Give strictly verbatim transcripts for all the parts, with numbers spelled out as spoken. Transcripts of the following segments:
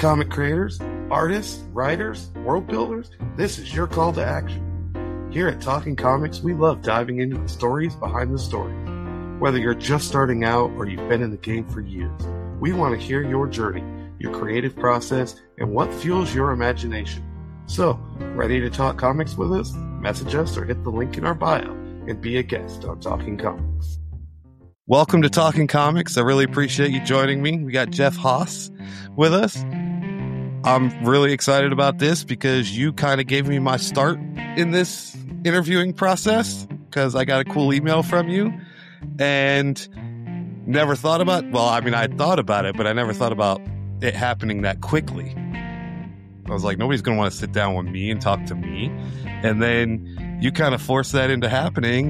comic creators, artists, writers, world builders, this is your call to action. Here at Talking Comics, we love diving into the stories behind the stories. Whether you're just starting out or you've been in the game for years, we want to hear your journey, your creative process, and what fuels your imagination. So, ready to talk comics with us? Message us or hit the link in our bio and be a guest on Talking Comics. Welcome to Talking Comics. I really appreciate you joining me. We got Jeff Haas with us. I'm really excited about this because you kind of gave me my start in this interviewing process because I got a cool email from you and never thought about, well, I mean, I thought about it, but I never thought about it happening that quickly. I was like, nobody's going to want to sit down with me and talk to me. And then you kind of forced that into happening.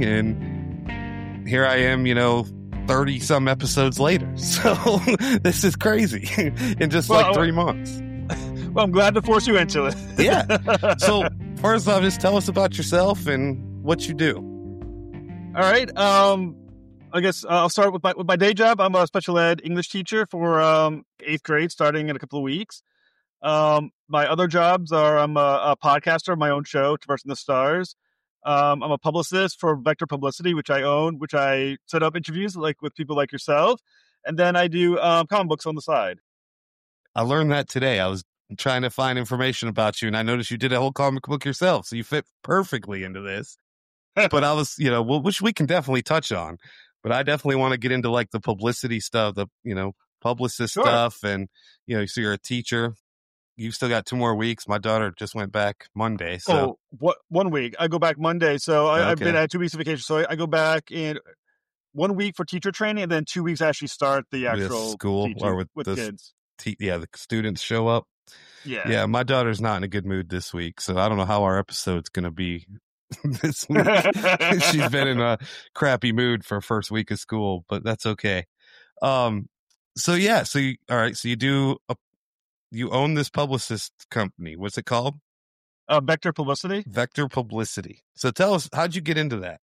And here I am, you know, thirty some episodes later. So this is crazy in just well, like three months. Well, I'm glad to force you into it. Yeah. So first off, just tell us about yourself and what you do. All right. Um, I guess uh, I'll start with my, with my day job. I'm a special ed English teacher for um, eighth grade starting in a couple of weeks. Um, my other jobs are I'm a, a podcaster of my own show, Traversing the Stars. Um, I'm a publicist for Vector Publicity, which I own, which I set up interviews like with people like yourself. And then I do um, comic books on the side. I learned that today. I was trying to find information about you, and I noticed you did a whole comic book yourself. So you fit perfectly into this. But I was, you know, well, which we can definitely touch on. But I definitely want to get into like the publicity stuff, the, you know, publicist sure. stuff. And, you know, so you're a teacher. You've still got two more weeks. My daughter just went back Monday. So oh, what one week? I go back Monday. So I, okay. I've been at two weeks of vacation. So I, I go back in one week for teacher training, and then two weeks actually start the actual with school or with, with the, kids. Te- yeah, the students show up. Yeah, yeah. My daughter's not in a good mood this week, so I don't know how our episode's going to be this week. She's been in a crappy mood for first week of school, but that's okay. Um. So yeah. So you, all right. So you do a You own this publicist company. What's it called? Uh, Vector Publicity. Vector Publicity. So tell us, how'd you get into that?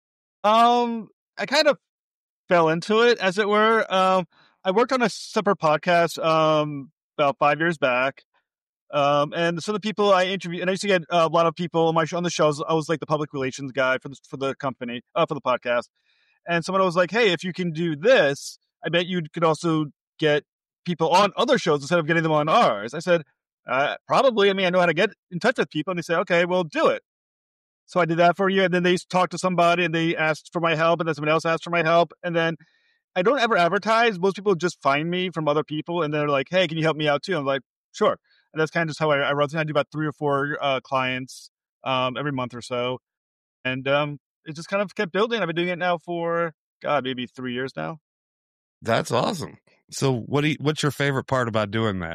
Um, I kind of fell into it, as it were. Um, I worked on a separate podcast um, about five years back. Um, and some of the people I interviewed, and I used to get a lot of people on my show, on the shows. I was like the public relations guy for the for the company, uh, for the podcast. And someone was like, "Hey, if you can do this, I bet you could also get people on other shows instead of getting them on ours." I said, uh, probably. I mean, I know how to get in touch with people. And they said, okay, well, do it. So I did that for a year. And then they talked to somebody and they asked for my help. And then somebody else asked for my help. And then I don't ever advertise. Most people just find me from other people. And they're like, hey, can you help me out too? I'm like, sure. And that's kind of just how I, I run. I do about three or four uh, clients um, every month or so. And um, it just kind of kept building. I've been doing it now for, God, maybe three years now. That's awesome. So what do you, what's your favorite part about doing that?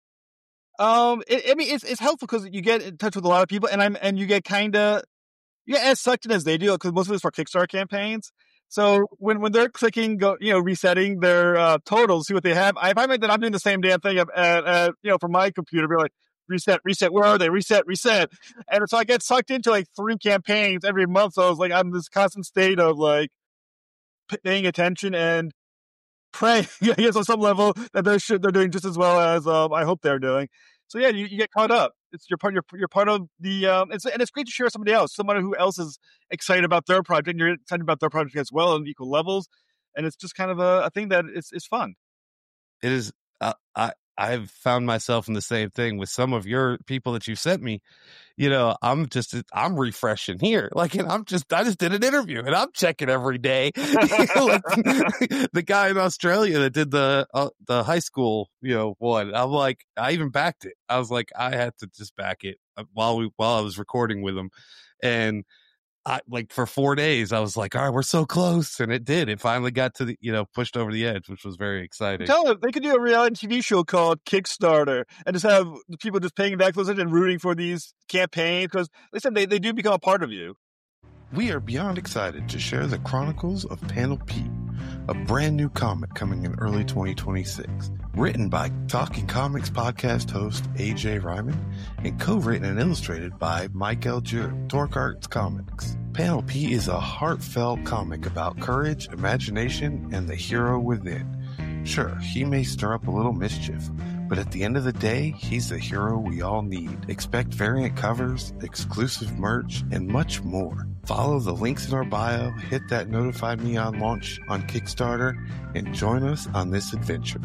Um, it, I mean, it's it's helpful because you get in touch with a lot of people, and I'm and you get kind of you get as sucked in as they do because most of it's for Kickstarter campaigns. So when, when they're clicking, go you know, resetting their uh, totals, see what they have. I find that I'm doing the same damn thing at, at, at you know from my computer. Be like reset, reset. Where are they? Reset, reset. And so I get sucked into like three campaigns every month. So I was like, I'm in this constant state of like paying attention and praying, I guess, on some level that they're they're doing just as well as um, I hope they're doing. So yeah, you, you get caught up. It's you're part you're you're part of the um. It's and it's great to share with somebody else, someone who else is excited about their project. And you're excited about their project as well on equal levels, and it's just kind of a, a thing that it's it's fun. It is. Uh, I I've found myself in the same thing with some of your people that you sent me. You know, I'm just, I'm refreshing here. Like, and I'm just, I just did an interview and I'm checking every day. Like, the guy in Australia that did the, uh, the high school, you know, one, I'm like, I even backed it. I was like, I had to just back it while we, while I was recording with him. And I like for four days, I was like, all right, we're so close. And it did. It finally got to the, you know, pushed over the edge, which was very exciting. Tell them they could do a reality T V show called Kickstarter and just have people just paying back close and rooting for these campaigns because, listen, they, they do become a part of you. We are beyond excited to share the Chronicles of Panel P, a brand new comic coming in early twenty twenty-six. Written by Talking Comics podcast host A J Ryman and co-written and illustrated by Mike L. Jure, Torque Arts Comics. Panel P is a heartfelt comic about courage, imagination, and the hero within. Sure, he may stir up a little mischief, but But at the end of the day, he's the hero we all need. Expect variant covers, exclusive merch, and much more. Follow the links in our bio, hit that notify me on launch on Kickstarter, and join us on this adventure.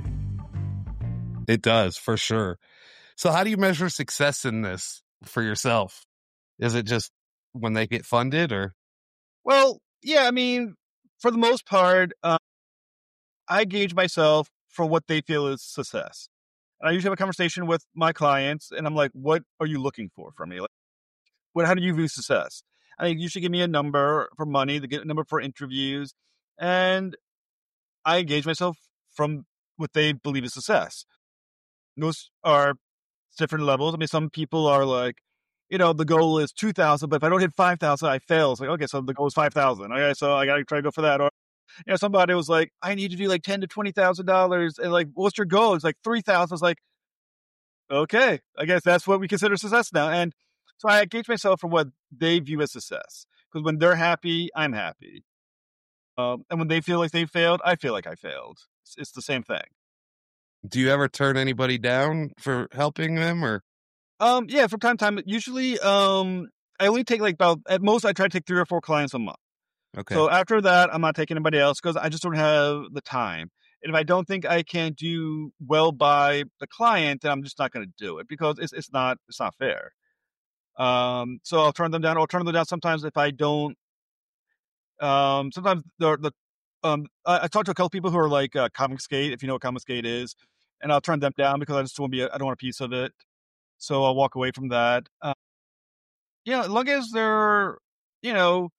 It does, for sure. So how do you measure success in this for yourself? Is it just when they get funded, or? Well, yeah, I mean, for the most part, um, I gauge myself for what they feel is success. And I usually have a conversation with my clients, and I'm like, what are you looking for from me? Like, what, how do you view success? I think you should give me a number for money, to get a number for interviews, and I engage myself from what they believe is success. Those are different levels. I mean, some people are like, you know, the goal is two thousand, but if I don't hit five thousand, I fail. It's like, okay, so the goal is five thousand. Okay, so I got to try to go for that. Or, you know, somebody was like, I need to do like ten to twenty thousand dollars, and like, what's your goal? It's like three thousand. It's like, okay, I guess that's what we consider success now. And so I gauge myself from what they view as success, because when they're happy, I'm happy. Um, and when they feel like they failed, I feel like I failed. It's, it's the same thing. Do you ever turn anybody down for helping them, or? Um, yeah, from time to time. Usually, um, I only take like about, at most, I try to take three or four clients a month. Okay. So after that, I'm not taking anybody else because I just don't have the time. And if I don't think I can do well by the client, then I'm just not going to do it, because it's it's not it's not fair. Um, so I'll turn them down. I'll turn them down sometimes if I don't. Um, sometimes the the um, I, I talked to a couple people who are like uh, Comicsgate, if you know what Comicsgate is, and I'll turn them down because I just don't want to be. A, I don't want a piece of it. So I'll walk away from that. Uh, yeah, as long as they're, you know,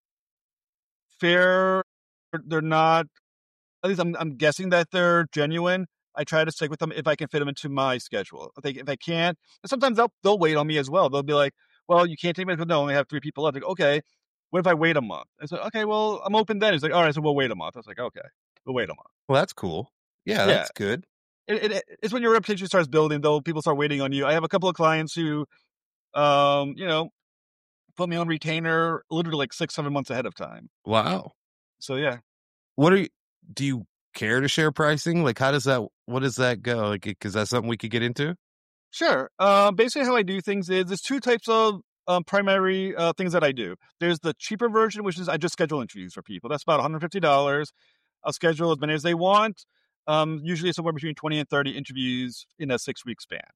fair, they're not. At least I'm I'm guessing that they're genuine. I try to stick with them if I can fit them into my schedule. If, they, if I can't, and sometimes they'll they'll wait on me as well. They'll be like, "Well, you can't take me because no, I only have three people left." Like, okay, what if I wait a month? I said, "Okay, well, I'm open then." He's like, "All right, so we'll wait a month." I was like, "Okay, we'll wait a month." Well, that's cool. Yeah, Yeah, that's good. it, it, it's when your reputation starts building, though. People start waiting on you. I have a couple of clients who, um, you know, put me on retainer literally like six, seven months ahead of time. Wow. So yeah. What are you? Do you care to share pricing? Like, how does that? What does that go? Like, because that's something we could get into. Sure. Um, basically, how I do things is there's two types of um, primary uh, things that I do. There's the cheaper version, which is I just schedule interviews for people. That's about one hundred fifty dollars. I'll schedule as many as they want. Um, usually somewhere between twenty and thirty interviews in a six week span.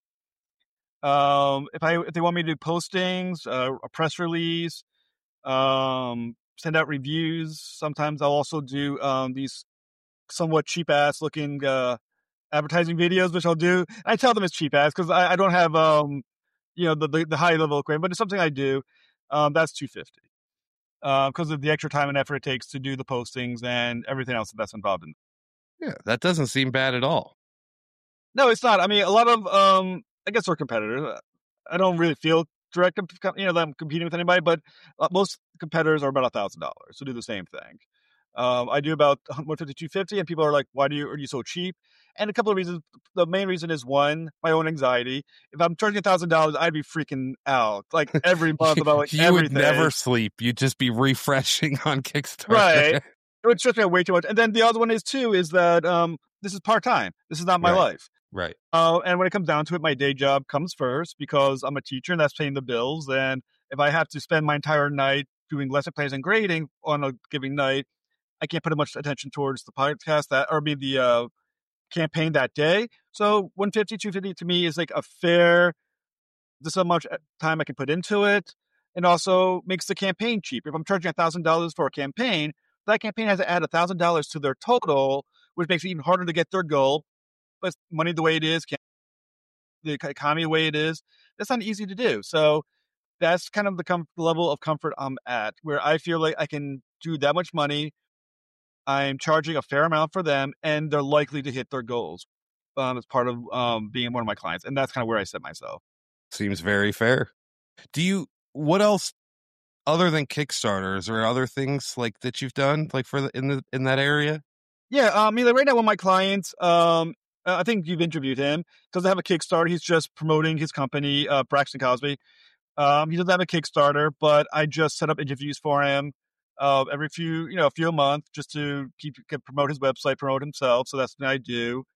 Um, if I if they want me to do postings, uh, a press release, um, send out reviews. Sometimes I'll also do um, these somewhat cheap ass looking uh, advertising videos, which I'll do. I tell them it's cheap ass because I, I don't have um, you know, the, the, the high level equipment, but it's something I do. Um, that's two hundred fifty dollars because uh, of the extra time and effort it takes to do the postings and everything else that's involved in. Yeah, that doesn't seem bad at all. No, it's not. I mean, a lot of um, I guess we're competitors. I don't really feel direct, you know, that I'm competing with anybody, but most competitors are about a thousand dollars to do the same thing. Um, I do about one fifty, two fifty, and people are like, "Why do you are you so cheap?" And a couple of reasons. The main reason is one, my own anxiety. If I'm charging a thousand dollars, I'd be freaking out like every month about like you everything. would never sleep. You'd just be refreshing on Kickstarter, right? It would stress me out way too much. And then the other one is too is that um, this is part time. This is not my right. life. Right. Uh, and when it comes down to it, my day job comes first because I'm a teacher and that's paying the bills. And if I have to spend my entire night doing lesson plans and grading on a given night, I can't put much attention towards the podcast that, or be the uh, campaign that day. So one fifty, two fifty to me is like a fair, this is how much time I can put into it. And also makes the campaign cheap. If I'm charging a thousand dollars for a campaign, that campaign has to add a thousand dollars to their total, which makes it even harder to get their goal. But money the way it is, the economy the way it is, that's not easy to do. So that's kind of the com- level of comfort I'm at, where I feel like I can do that much money. I'm charging a fair amount for them, and they're likely to hit their goals um, as part of um, being one of my clients. And that's kind of where I set myself. Seems very fair. Do you, what else other than Kickstarters or other things like that you've done like for the, in the, in that area? Yeah. Um, I mean, like right now, one of my clients, um, I think you've interviewed him, doesn't have a Kickstarter. He's just promoting his company, uh, Braxton Cosby. Um, he doesn't have a Kickstarter, but I just set up interviews for him uh, every few, you know, a few a month just to keep promote his website, promote himself. So that's what I do.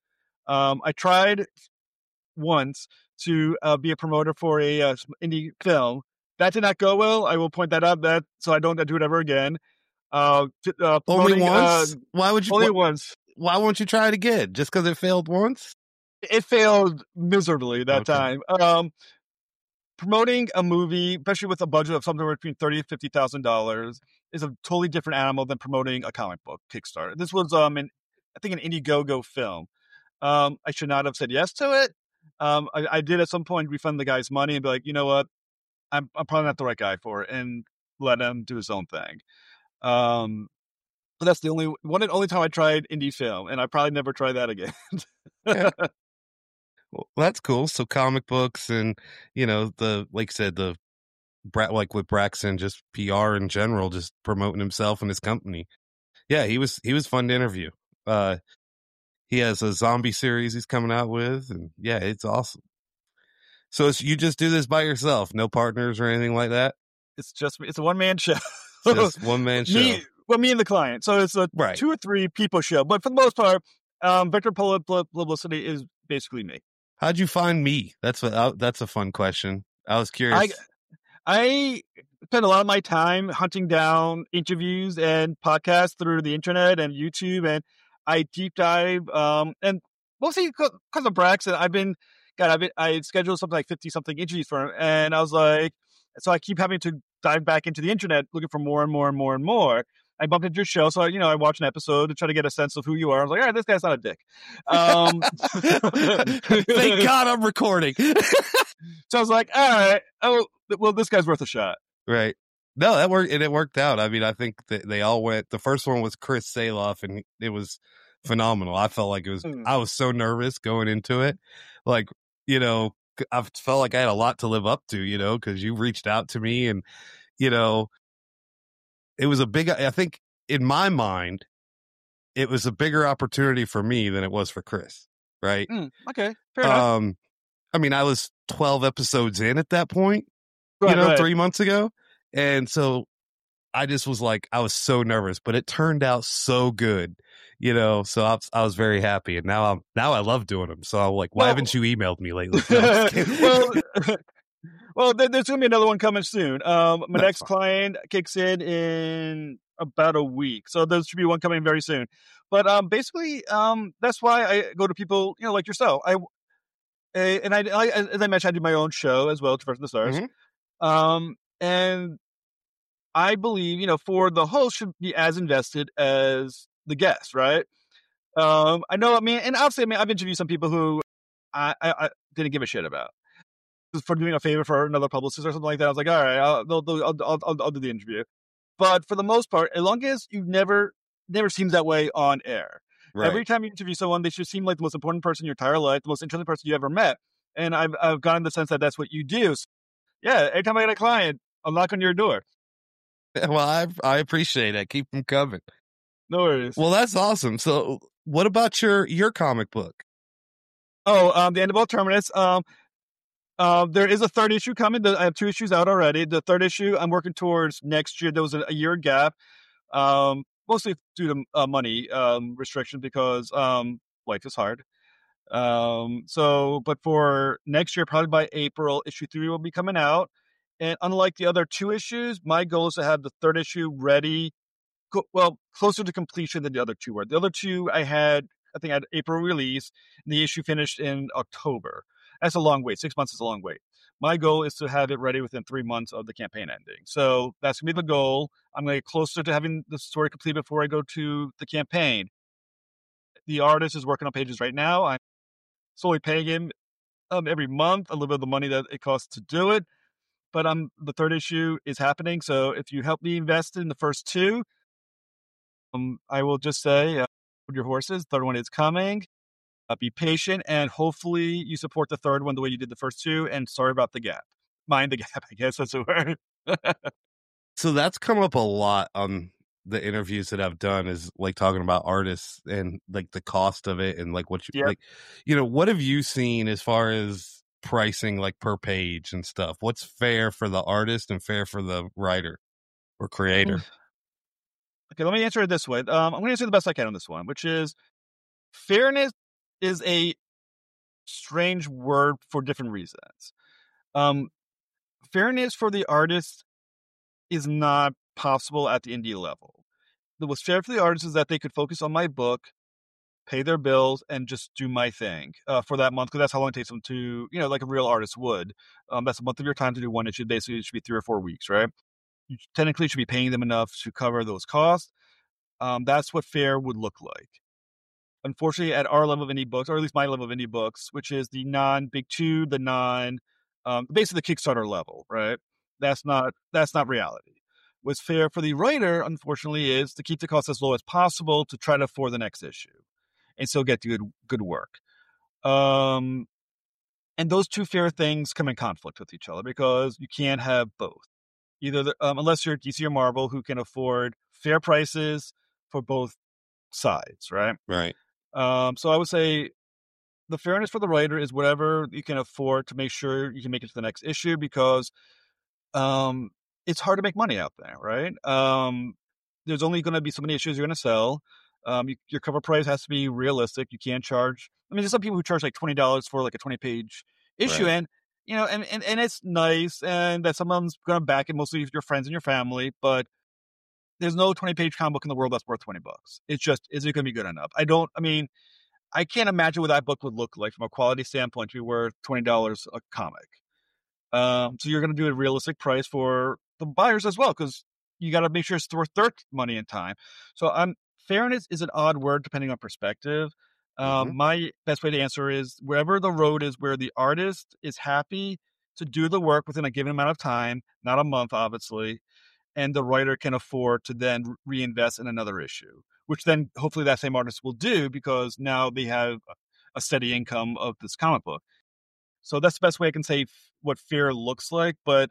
Um, I tried once to uh, be a promoter for a uh, indie film. That did not go well. I will point that out. That so I don't do it ever again. Uh, t- uh Only promoting uh, once? Why would you? only wh- once. Why won't you try it again? Just because it failed once? It failed miserably that Okay. time. Um, promoting a movie, especially with a budget of somewhere between thirty to fifty thousand dollars, is a totally different animal than promoting a comic book Kickstarter. This was um, an, I think, an Indiegogo film. Um, I should not have said yes to it. Um, I, I did at some point refund the guy's money and be like, you know what, I'm, I'm probably not the right guy for it, and let him do his own thing. Um, but that's the only one and only time I tried indie film, and I probably never try that again. Yeah. Well, that's cool. So comic books and, you know, the, like I said, the, like with Braxton, just P R in general, just promoting himself and his company. Yeah, he was, he was fun to interview. Uh, he has a zombie series he's coming out with, and yeah, it's awesome. So it's, you just do this by yourself, no partners or anything like that? It's just it's a one man show. Just one man show. Me, well, me and the client. So it's a Right. two or three people show, but for the most part, um, Victor Publicity is basically me. How'd you find me? That's what. Uh, that's a fun question. I was curious. I I spend a lot of my time hunting down interviews and podcasts through the internet and YouTube, and I deep dive. Um, and mostly because of Braxton, I've been, God, I've been, I scheduled something like fifty something interviews for him, and I was like, so I keep having to dive back into the internet looking for more and more and more and more. I bumped into your show, so I, you know, I watched an episode to try to get a sense of who you are. I was like, all right, this guy's not a dick. Um, Thank God I'm recording. So I was like, all right, oh, well, this guy's worth a shot. Right. No, that worked, and it worked out. I mean, I think that they all went. The first one was Chris Saloff, and it was phenomenal. I felt like it was. Mm. I was so nervous going into it, like, you know, I felt like I had a lot to live up to, you know, because you reached out to me, and you know, it was a big. I think in my mind, it was a bigger opportunity for me than it was for Chris. Right. Mm, okay. Fair enough. Um, I mean, I was twelve episodes in at that point, right, you know, right. three months ago. And so I just was like, I was so nervous, but it turned out so good, you know, so I was, I was very happy. And now I'm, now I love doing them. So I'm like, why well, haven't you emailed me lately? No, well, well, there's going to be another one coming soon. Um, my That's next fine. client kicks in in about a week. So there should be one coming very soon. But um, basically, um, that's why I go to people, you know, like yourself. I, and I, I, as I mentioned, I do my own show as well, Traverse the Stars. Mm-hmm. Um, and I believe, you know, for the host should be as invested as the guest, right? Um, I know, I mean, and obviously, I mean, I've interviewed some people who I, I, I didn't give a shit about. Just for doing a favor for another publicist or something like that. I was like, all right, I'll, I'll, I'll, I'll, I'll do the interview. But for the most part, as long as you never, never seems that way on air. Right. Every time you interview someone, they should seem like the most important person in your entire life, the most interesting person you ever met. And I've, I've gotten the sense that that's what you do. So, yeah, every time I get a client, I'll knock on your door. Well, I I appreciate it. Keep them coming. No worries. Well, that's awesome. So, what about your your comic book? Oh, um, The End of All Terminus. Um, uh, there is a third issue coming. I have two issues out already. The third issue I'm working towards next year. There was a, a year gap, um, mostly due to uh, money um, restriction because um, life is hard. Um, so, but for next year, probably by April, issue three will be coming out. And unlike the other two issues, my goal is to have the third issue ready, co- well, closer to completion than the other two were. The other two I had, I think I had April release, and the issue finished in October. That's a long wait. Six months is a long wait. My goal is to have it ready within three months of the campaign ending. So that's going to be the goal. I'm going to get closer to having the story complete before I go to the campaign. The artist is working on pages right now. I'm slowly paying him um, every month a little bit of the money that it costs to do it. But um, the third issue is happening. So if you help me invest in the first two, um, I will just say, uh, hold your horses. Third one is coming. Uh, be patient, and hopefully you support the third one the way you did the first two. And sorry about the gap. Mind the gap, I guess that's the word. So that's come up a lot on the interviews that I've done, is like talking about artists and like the cost of it and like what you Yep. like. You know, what have you seen as far as pricing, like per page and stuff? What's fair for the artist and fair for the writer or creator? Okay, let me answer it this way. Um, I'm going to answer the best I can on this one, which is fairness is a strange word for different reasons. Um, fairness for the artist is not possible at the indie level. What's fair for the artist is that they could focus on my book, pay their bills, and just do my thing uh, for that month, because that's how long it takes them to, you know, like a real artist would. Um, that's a month of your time to do one issue. Basically, it should be three or four weeks, right? You technically should be paying them enough to cover those costs. Um, that's what fair would look like. Unfortunately, at our level of indie books, or at least my level of indie books, which is the non-Big Two, the non, um, basically the Kickstarter level, right? That's not that's not reality. What's fair for the writer, unfortunately, is to keep the cost as low as possible to try to afford the next issue, and still get good good work. Um, and those two fair things come in conflict with each other because you can't have both. Either the, um, unless you're D C or Marvel, who can afford fair prices for both sides, right? Right. Um, so I would say the fairness for the writer is whatever you can afford to make sure you can make it to the next issue, because um, it's hard to make money out there, right? Um, there's only going to be so many issues you're going to sell. Um, you, your cover price has to be realistic. You can't charge. I mean, there's some people who charge like twenty dollars for like a twenty page issue, Right. and you know, and, and and it's nice, and that someone's going to back it, mostly your friends and your family, but there's no twenty page comic book in the world that's worth twenty bucks. It's just, is it going to be good enough? I don't, I mean, I can't imagine what that book would look like from a quality standpoint to be worth twenty dollars a comic. Um, so you're going to do a realistic price for the buyers as well, because you got to make sure it's worth their money and time. So um, fairness is an odd word depending on perspective. Um, Mhm. My best way to answer is wherever the road is where the artist is happy to do the work within a given amount of time, not a month, obviously, and the writer can afford to then reinvest in another issue, which then hopefully that same artist will do because now they have a steady income of this comic book. So that's the best way I can say f- what fair looks like, but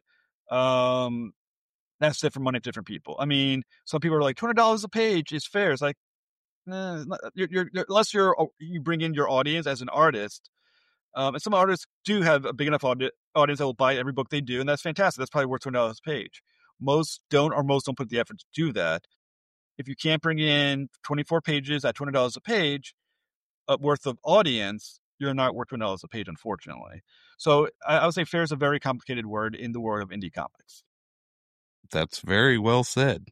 um, that's different money to different people. I mean, some people are like two hundred dollars a page is fair. It's like, nah, it's not- you're, you're, you're- unless you're you bring in your audience as an artist. Um, and some artists do have a big enough audi- audience that will buy every book they do, and that's fantastic. That's probably worth two hundred dollars a page. Most don't, or most don't put the effort to do that. If you can't bring in twenty-four pages at two hundred dollars a page uh, worth of audience, you're not worth two hundred dollars a page, unfortunately. So I, I would say fair is a very complicated word in the world of indie comics. That's very well said.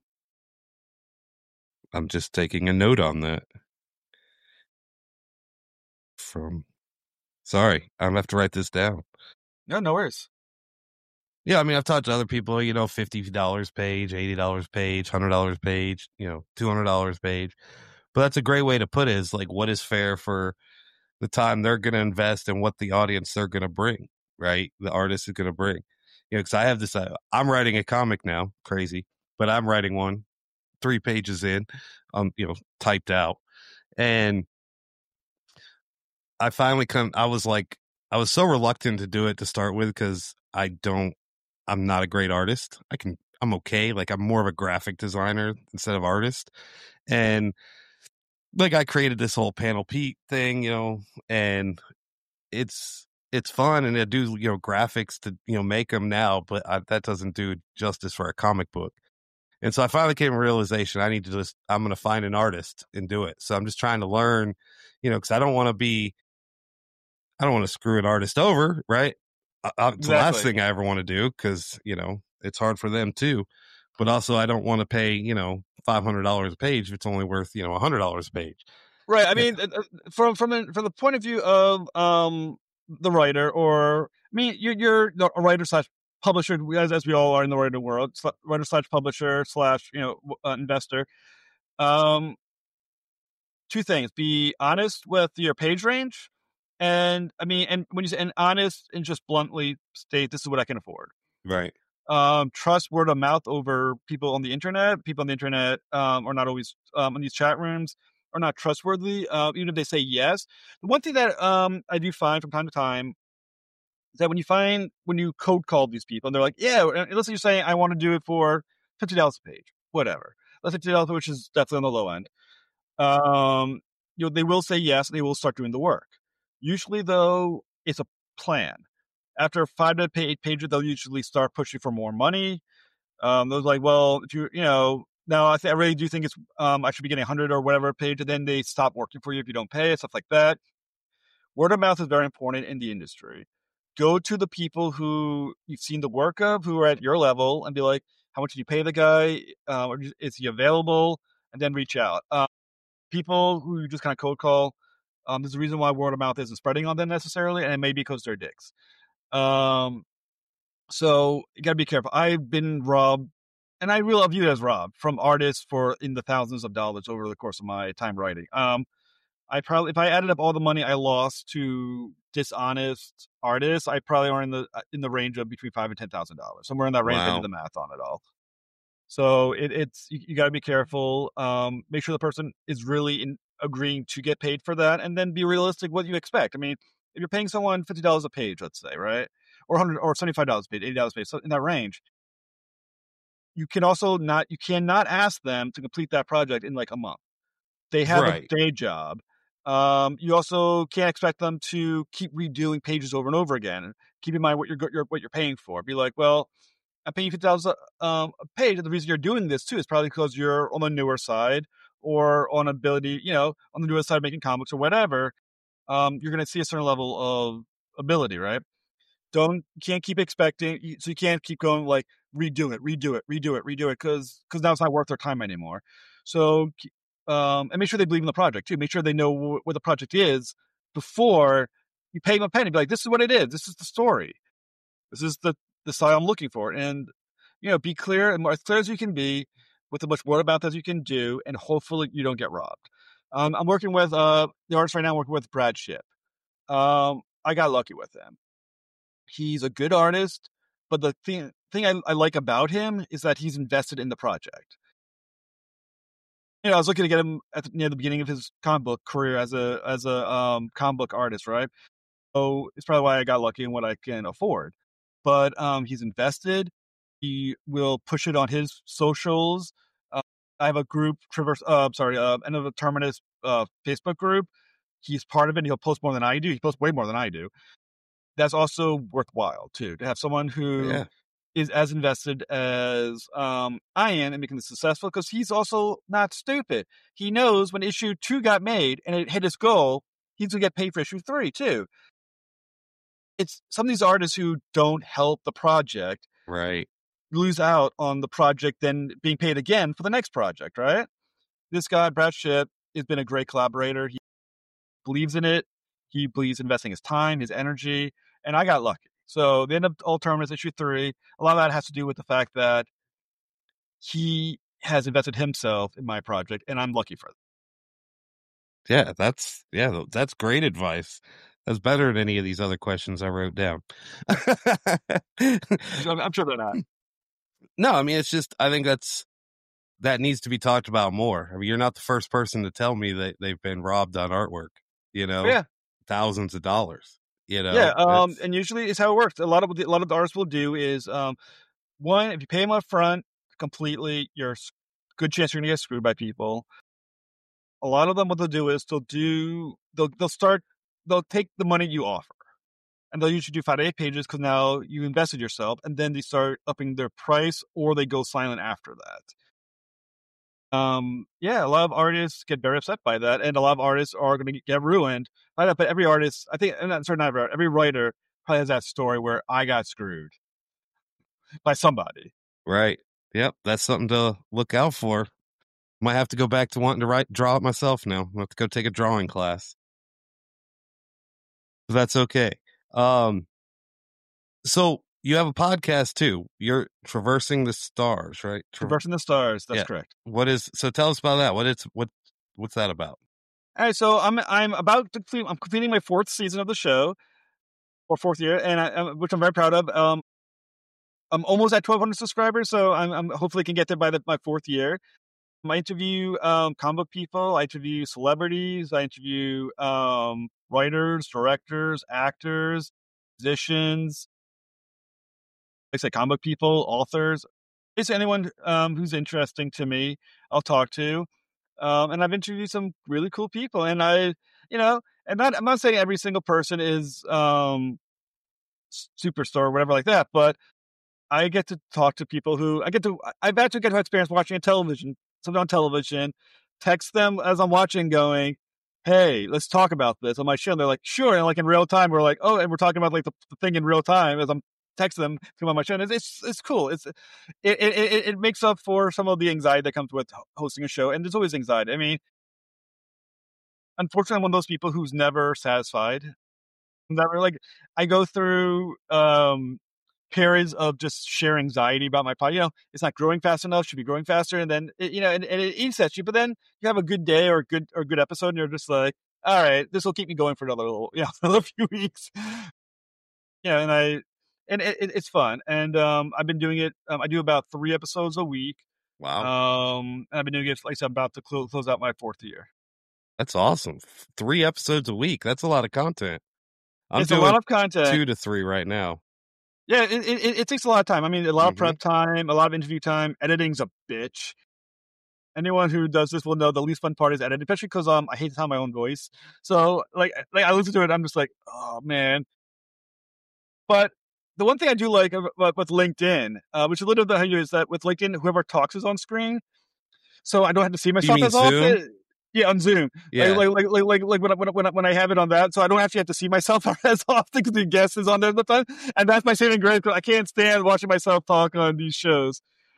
I'm just taking a note on that. From, sorry, I'm gonna have to write this down. No, no worries. Yeah, I mean, I've talked to other people, you know, fifty dollars page, eighty dollars page, one hundred dollars page, you know, two hundred dollars page. But that's a great way to put it, is like, what is fair for the time they're going to invest and what the audience they're going to bring, right? The artist is going to bring. You know, because I have this, uh, I'm writing a comic now, crazy, but I'm writing one three pages in, um, you know, typed out. And I finally come, I was like, I was so reluctant to do it to start with because I don't, I'm not a great artist. I can, I'm okay. Like, I'm more of a graphic designer instead of artist. And like, I created this whole Panel Pete thing, you know, and it's, it's fun. And I do, you know, graphics to, you know, make them now, but I, that doesn't do justice for a comic book. And so I finally came to a realization I need to just, I'm going to find an artist and do it. So I'm just trying to learn, you know, because I don't want to be, I don't want to screw an artist over, right? Uh, uh, it's the last Exactly. thing I ever want to do because, you know, it's hard for them too. But also, I don't want to pay, you know, five hundred dollars a page if it's only worth, you know, one hundred dollars a page. Right. I Yeah. mean, uh, uh, from from an- from the point of view of um the writer, or I mean, you're you're a writer slash publisher, as as we all are in the writer world, sl- writer slash publisher slash you know w- uh, investor. Um, Two things: be honest with your page range, and I mean, and when you say and honest, and just bluntly state this is what I can afford. Right. Um, trust word of mouth over people on the internet. People on the internet um, are not always um, in these chat rooms are not trustworthy, uh, even if they say yes. The one thing that um, I do find from time to time is that when you find when you code call these people, and they're like, "Yeah," and let's say you're saying, "I want to do it for fifty dollars a page, whatever." Let's say fifty dollars, which is definitely on the low end. Um, you know, they will say yes, and they will start doing the work. Usually, though, it's a plan. After five to eight pages, they'll usually start pushing for more money. Um, they're like, well, if you, you know, now I, th- I really do think it's, um, I should be getting one hundred or whatever a page, and then they stop working for you if you don't pay, stuff like that. word of mouth is very important in the industry. Go to the people who you've seen the work of, who are at your level, and be like, how much did you pay the guy? Uh, or is he available? And then reach out. Uh, people who you just kind of cold call, um, there's a reason why word of mouth isn't spreading on them necessarily, and it may be because they're dicks. Um, so you gotta be careful. I've been robbed, and I really view it as robbed from artists for in the thousands of dollars over the course of my time writing. Um, I probably, if I added up all the money I lost to dishonest artists, I probably are in the in the range of between five and ten thousand dollars, somewhere in that range. Wow. I did the math on it all. So it, it's you, you got to be careful. Um, make sure the person is really in, agreeing to get paid for that, and then be realistic what you expect. I mean, if you're paying someone fifty dollars a page, let's say, right, or hundred or seventy five dollars a page, eighty dollars a page, so in that range, you can also not you cannot ask them to complete that project in like a month. They have right. a day job. Um, you also can't expect them to keep redoing pages over and over again. Keep in mind what you're, you're what you're paying for. Be like, well, I'm paying you fifty dollars um, a page. And the reason you're doing this too is probably because you're on the newer side or on ability, you know, on the newer side of making comics or whatever. Um, you're going to see a certain level of ability, right? Don't you can't keep expecting, so you can't keep going like redo it, redo it, redo it, redo it, because because now it's not worth their time anymore. So, um, and make sure they believe in the project too. Make sure they know wh- what the project is before you pay them a penny. Be like, this is what it is. This is the story. This is the the style I'm looking for, and you know, be clear and more as clear as you can be with as much word about as you can do, and hopefully you don't get robbed. Um, I'm working with uh the artist right now. I'm working with Brad Ship. Um, I got lucky with him. He's a good artist, but the thing thing I, I like about him is that he's invested in the project. You know, I was looking to get him at the, near the beginning of his comic book career as a as a um, comic book artist, right? So it's probably why I got lucky and what I can afford. But um, he's invested. He will push it on his socials. Uh, I have a group, Traverse. Uh, sorry, uh, End of the Terminus uh, Facebook group. He's part of it. And he'll post more than I do. He posts way more than I do. That's also worthwhile too, to have someone who yeah. is as invested as um, I am in making this successful, because he's also not stupid. He knows when issue two got made and it hit its goal, he's gonna get paid for issue three too. It's some of these artists who don't help the project, right, lose out on the project then being paid again for the next project, right? This guy, Brad Ship, has been a great collaborator. He believes in it. He believes investing his time, his energy, and I got lucky. So the end of All Terminus issue three, a lot of that has to do with the fact that he has invested himself in my project, and I'm lucky for it. Yeah, that's yeah, that's great advice. That's better than any of these other questions I wrote down. I'm sure they're not. No, I mean, it's just, I think that's, that needs to be talked about more. I mean, you're not the first person to tell me that they've been robbed on artwork, you know, yeah. thousands of dollars, you know? Yeah. Um, and usually it's how it works. A lot of, a lot of the artists will do is, um, one, if you pay them up front completely, you're good chance you're going to get screwed by people. A lot of them, what they'll do is they'll do, they'll, they'll start, they'll take the money you offer, and they'll usually do five to eight pages because now you invested yourself, and then they start upping their price, or they go silent after that. Um, yeah, a lot of artists get very upset by that, and a lot of artists are going to get ruined by that. But every artist, I think, and not certain not every writer probably has that story where I got screwed by somebody. Right. Yep. That's something to look out for. Might have to go back to wanting to write, draw it myself now. I'll have to go take a drawing class. That's okay. Um, so you have a podcast too. You're Traversing the Stars, right? Tra- Traversing the Stars. That's yeah. correct. What is, so tell us about that. What it's, what, what's that about? All right. So I'm, I'm about to complete, I'm completing my fourth season of the show, or fourth year, and I, which I'm very proud of. Um, I'm almost at twelve hundred subscribers, so I'm, I'm hopefully can get there by the, my fourth year. I interview um, comic book people. I interview celebrities. I interview um, writers, directors, actors, musicians. Like I say, comic book people, authors. Basically anyone um, who's interesting to me, I'll talk to. Um, and I've interviewed some really cool people. And I, you know, and not, I'm not saying every single person is um, superstar or whatever like that, but I get to talk to people who I get to, I've actually get to experience watching a television, something on television, text them as I'm watching going, hey, let's talk about this on my show. And they're like, sure. And like in real time, we're like, oh, and we're talking about like the, the thing in real time as I'm texting them to come on my show. And it's, it's, it's cool. It's, it, it, it, it makes up for some of the anxiety that comes with hosting a show. And there's always anxiety. I mean, unfortunately, I'm one of those people who's never satisfied. Never like, I go through, um, periods of just sheer anxiety about my pod. You know, it's not growing fast enough, should be growing faster. And then, it, you know, and, and it eats at you. But then you have a good day or a good, or a good episode and you're just like, all right, this will keep me going for another little, you know, another few weeks. Yeah. And I, and it, it, it's fun. And, um, I've been doing it. Um, I do about three episodes a week. Wow. Um, and I've been doing it, like I said, I'm about to close, close out my fourth year. That's awesome. Three episodes a week. That's a lot of content. I'm it's doing a lot of content. Two to three right now. Yeah, it, it, it takes a lot of time. I mean, a lot mm-hmm. of prep time, a lot of interview time. Editing's a bitch. Anyone who does this will know the least fun part is editing, especially because um, I hate to sound my own voice. So, like, like I listen to it, I'm just like, oh, man. But the one thing I do like about, with LinkedIn, uh, which is a little bit how you is that with LinkedIn, whoever talks is on screen. So I don't have to see myself as Zoom? often. Yeah, on Zoom. Yeah. Like, like, like, like, like when, I, when, I, when I have it on that, so I don't actually have to see myself as often because the guest is on there the time. And that's my saving grace because I can't stand watching myself talk on these shows.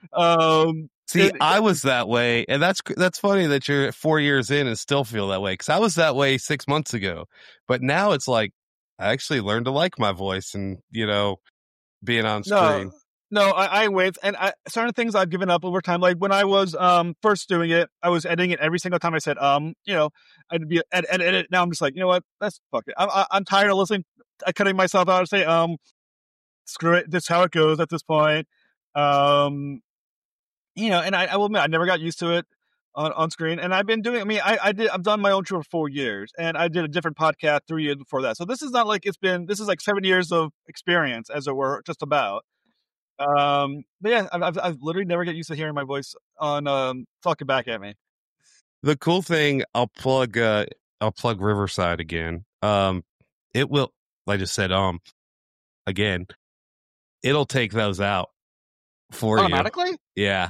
Um, see, it, I was that way. And that's that's funny that you're four years in and still feel that way because I was that way six months ago. But now it's like I actually learned to like my voice and, you know, being on screen. No. No, I, I wait, and I, certain things I've given up over time. Like when I was um first doing it, I was editing it every single time I said um. You know, I'd be edit, edit, edit. Now I'm just like, you know what? That's fuck it. I'm I, I'm tired of listening, uh, cutting myself out and say um, screw it. This is how it goes at this point. Um, you know, and I, I will admit I never got used to it on, on screen, and I've been doing. I mean, I I did. I've done my own show for four years, and I did a different podcast three years before that. So this is not like it's been. This is like seven years of experience, as it were, just about. Um, but yeah, I've, I've, I've literally never get used to hearing my voice on, um, talking back at me. The cool thing, I'll plug, uh, I'll plug Riverside again. Um, it will, like I just said, um, again, it'll take those out for automatically? you. Yeah.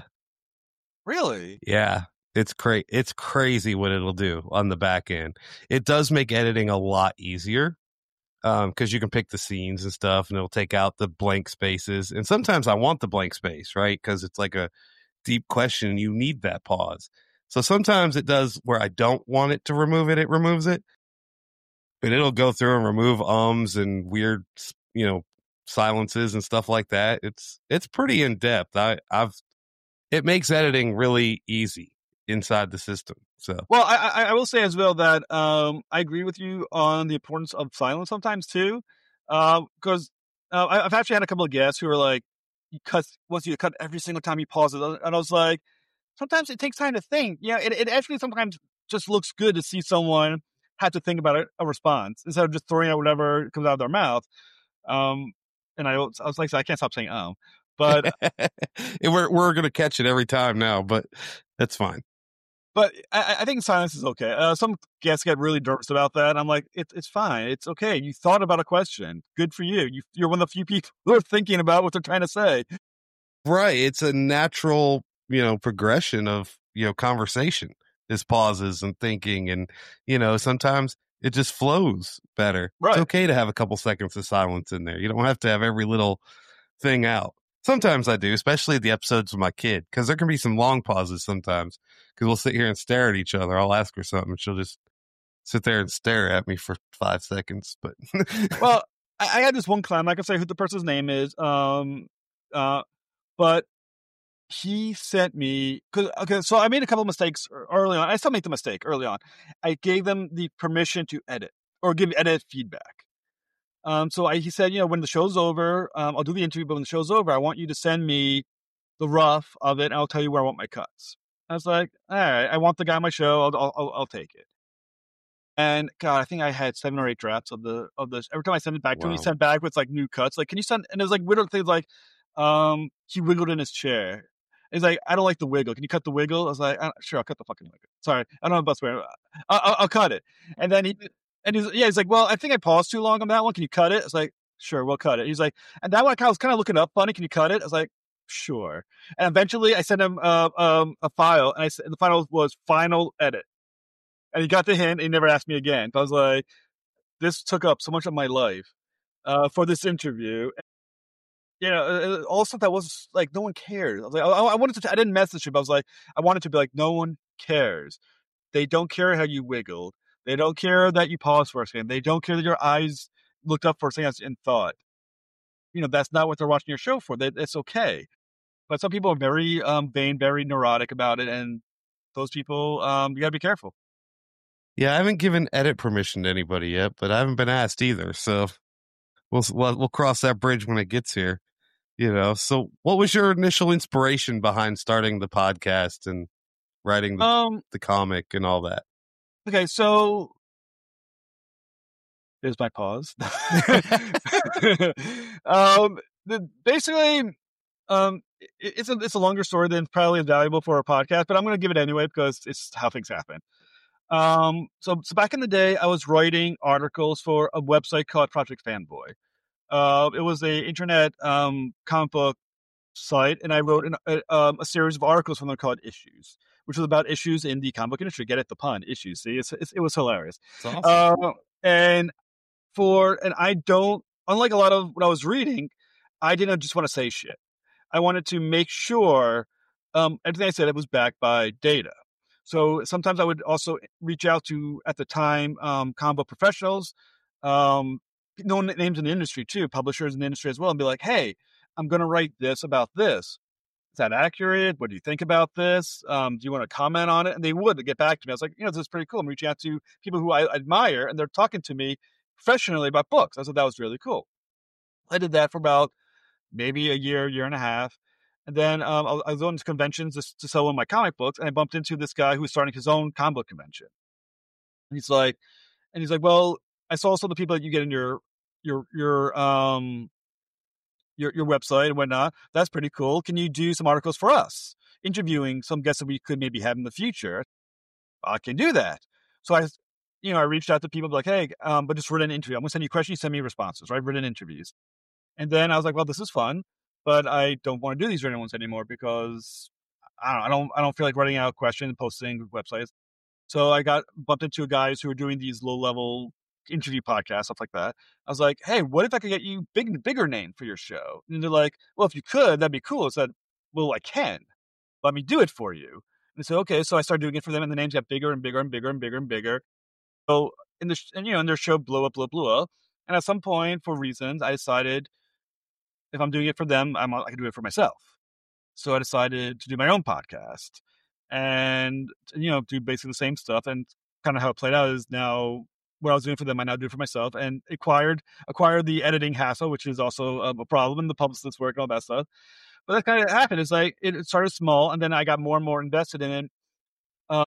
Really? Yeah. It's cra- It's crazy what it'll do on the back end. It does make editing a lot easier. Um, cause you can pick the scenes and stuff and it'll take out the blank spaces. And sometimes I want the blank space, right? Cause it's like a deep question. You need that pause. So sometimes it does where I don't want it to remove it. It removes it, but it'll go through and remove ums and weird, you know, silences and stuff like that. It's, it's pretty in depth. I, I've, it makes editing really easy inside the system. So well, I, I will say as well that um, I agree with you on the importance of silence sometimes too, because uh, uh, I've actually had a couple of guests who are like, "You cut once you cut every single time you pause it," and I was like, sometimes it takes time to think. Yeah, it, it actually sometimes just looks good to see someone have to think about a, a response instead of just throwing out whatever comes out of their mouth. Um, and I, I was like, I can't stop saying "um," but we're we're gonna catch it every time now, but that's fine. But I, I think silence is okay. Uh, some guests get really nervous about that. I'm like, it, it's fine. It's okay. You thought about a question. Good for you. you. You're one of the few people who are thinking about what they're trying to say. Right. It's a natural, you know, progression of, you know, conversation is pauses and thinking. And, you know, sometimes it just flows better. Right. It's okay to have a couple seconds of silence in there. You don't have to have every little thing out. Sometimes I do, especially the episodes with my kid, because there can be some long pauses sometimes. Because we'll sit here and stare at each other. I'll ask her something, and she'll just sit there and stare at me for five seconds. But well, I, I had this one client. I'm not gonna say who the person's name is. Um, uh, but he sent me because okay. So I made a couple of mistakes early on. I still make the mistake early on. I gave them the permission to edit or give edit feedback. Um, so I, he said, you know, when the show's over, um, I'll do the interview, but when the show's over, I want you to send me the rough of it, and I'll tell you where I want my cuts. I was like, all right, I want the guy on my show. I'll, I'll, I'll take it. And God, I think I had seven or eight drafts of the of this. Every time I sent it back wow. to him, he sent back with like new cuts. Like, can you send? And it was like weird things like, um, he wiggled in his chair. He's like, I don't like the wiggle. Can you cut the wiggle? I was like, sure, I'll cut the fucking wiggle. Sorry, I don't know about swearing. I'll, I'll, I'll cut it. And then he. And he's yeah, he's like, well, I think I paused too long on that one. Can you cut it? I was like, sure, we'll cut it. He's like, and that one I was kind of looking up funny. Can you cut it? I was like, sure. And eventually, I sent him uh, um, a file, and I said the file was final edit. And he got the hint and he never asked me again. So I was like, this took up so much of my life uh, for this interview. You know, all stuff that was like, no one cares. I was like, I, I wanted to, I didn't message him, but I was like, I wanted to be like, no one cares. They don't care how you wiggled. They don't care that you paused for a second. They don't care that your eyes looked up for a second and thought. You know, that's not what they're watching your show for. They, it's okay. But some people are very um, vain, very neurotic about it. And those people, um, you got to be careful. Yeah, I haven't given edit permission to anybody yet, but I haven't been asked either. So we'll we'll, we'll cross that bridge when it gets here. You know, so what was your initial inspiration behind starting the podcast and writing the, um, the comic and all that? Okay, so there's my pause. um, the, basically, um, it, it's a it's a longer story than probably valuable for a podcast, but I'm going to give it anyway because it's how things happen. Um, so so back in the day, I was writing articles for a website called Project Fanboy. Uh, it was a internet um, comic book site, and I wrote an, a, um, a series of articles from them called Issues, which was about issues in the comic book industry. Get it, the pun, issues. See, it's, it's, it was hilarious. Awesome. Uh, and for and I don't, unlike a lot of what I was reading, I didn't just want to say shit. I wanted to make sure um, everything I said it was backed by data. So sometimes I would also reach out to, at the time, um, comic book professionals, um, known names in the industry too, publishers in the industry as well, and be like, hey, I'm going to write this about this. Is that accurate? What do you think about this? Um, do you want to comment on it? And they would get back to me. I was like, you know, this is pretty cool. I'm reaching out to people who I admire, and they're talking to me professionally about books. I thought that was really cool. I did that for about maybe a year, year and a half. And then um, I was going to conventions to, to sell one of my comic books, and I bumped into this guy who was starting his own comic book convention. And he's like, and he's like, well, I saw some of the people that you get in your your your um your your website and whatnot. That's pretty cool. Can you do some articles for us, interviewing some guests that we could maybe have in the future? I can do that. So I, you know, I reached out to people like, hey, um, but just written interview. I'm gonna send you questions, you send me responses, right? Written interviews. And then I was like, well, this is fun, but I don't want to do these written ones anymore because I don't, I don't, I don't feel like writing out questions and posting websites. So I got bumped into guys who were doing these low level interview podcasts, stuff like that. I was like, hey, what if I could get you big, bigger name for your show? And they're like, well, if you could, that'd be cool. I said, well, I can. Let me do it for you. And they said, okay. So I started doing it for them, and the names got bigger and bigger and bigger and bigger and bigger. So in the, and, you know, and their show blew up, blew up, blew up. And at some point, for reasons, I decided, if I'm doing it for them, I'm, I can do it for myself. So I decided to do my own podcast and, you know, do basically the same stuff. And kind of how it played out is now what I was doing for them, I now do it for myself, and acquired acquired the editing hassle, which is also a, a problem, and the publicist work and all that stuff. But that kind of happened. It's like it, it started small, and then I got more and more invested in it. Uh,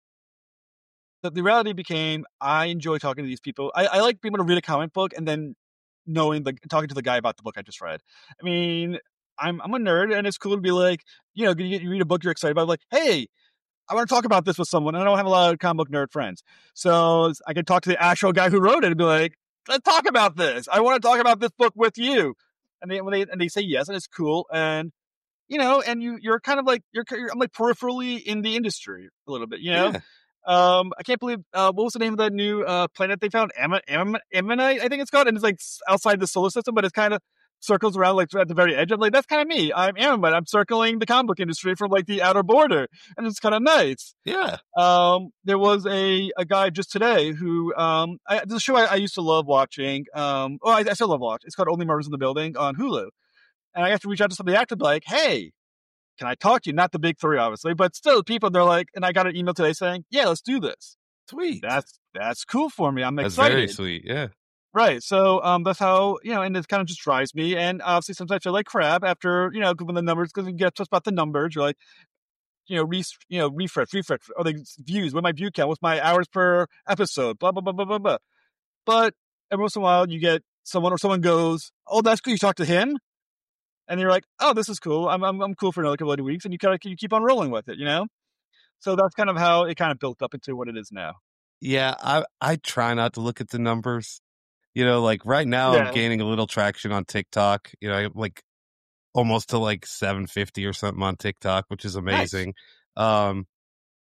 the, the reality became I enjoy talking to these people. I, I like being able to read a comic book and then knowing the talking to the guy about the book I just read. I mean, I'm I'm a nerd, and it's cool to be like, you know, you, you read a book you're excited about, like, hey, I want to talk about this with someone. And I don't have a lot of comic book nerd friends, so I can talk to the actual guy who wrote it and be like, let's talk about this. I want to talk about this book with you. And they when they and they say yes, and it's cool, and you know, and you you're kind of like you're, you're I'm like peripherally in the industry a little bit, you know. Yeah. Um, I can't believe, uh, what was the name of that new, uh, planet they found? Am- Am- Ammonite, I think it's called. And it's like outside the solar system, but it's kind of circles around like at the very edge. I'm like, that's kind of me. I'm Ammonite. I'm circling the comic book industry from like the outer border. And it's kind of nice. Yeah. Um, there was a, a guy just today who, um, I, the show I, I used to love watching. Um, oh, I, I still love watching. It's called Only Murders in the Building on Hulu. And I have to reach out to some of the actors like, hey, can I talk to you? Not the big three, obviously, but still people, they're like, and I got an email today saying, yeah, let's do this. Sweet. That's, that's cool for me. I'm that's excited. Very sweet. Yeah. Right. So, um, that's how, you know, and it kind of just drives me. And obviously sometimes I feel like crap after, you know, when the numbers, because you get just about the numbers, you're like, you know, re, you know, refresh, refresh, or the views, what my view count, what's my hours per episode, blah, blah, blah, blah, blah, blah. But every once in a while you get someone or someone goes, oh, that's cool. You talk to him. And you're like, oh, this is cool. I'm I'm I'm cool for another couple of weeks, and you kind of you keep on rolling with it, you know. So that's kind of how it kind of built up into what it is now. Yeah, I I try not to look at the numbers. You know, like right now yeah. I'm gaining a little traction on TikTok. You know, I'm like almost to like seven fifty or something on TikTok, which is amazing. Nice. Um,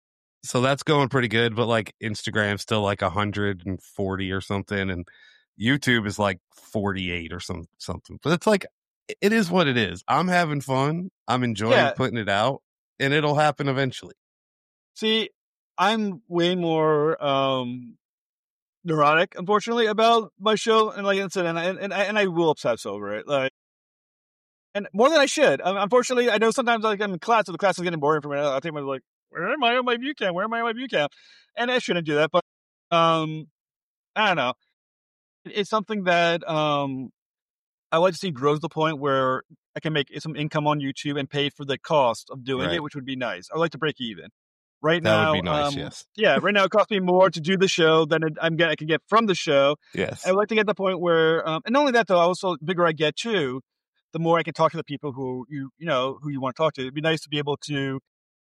so that's going pretty good, but like Instagram's still like one hundred forty or something, and YouTube is like forty-eight or some something. But it's like, it is what it is. I'm having fun. I'm enjoying Yeah. putting it out, and it'll happen eventually. See, I'm way more um, neurotic, unfortunately, about my show, and like I said, and I, and I, and I will obsess over it, like, and more than I should. Um, unfortunately, I know sometimes like I'm in class, so the class is getting boring for me. I think I'm like, where am I on my view cam? Where am I on my view cam? And I shouldn't do that, but um, I don't know. It's something that um, I like to see grows to the point where I can make some income on YouTube and pay for the cost of doing Right. it, which would be nice. I like to break even. Right That now, would be nice, um, yes. yeah, right now it costs me more to do the show than it, I'm get, I can get from the show. Yes. I would like to get to the point where, um, and not only that though, also the bigger I get too, the more I can talk to the people who you you know who you want to talk to. It'd be nice to be able to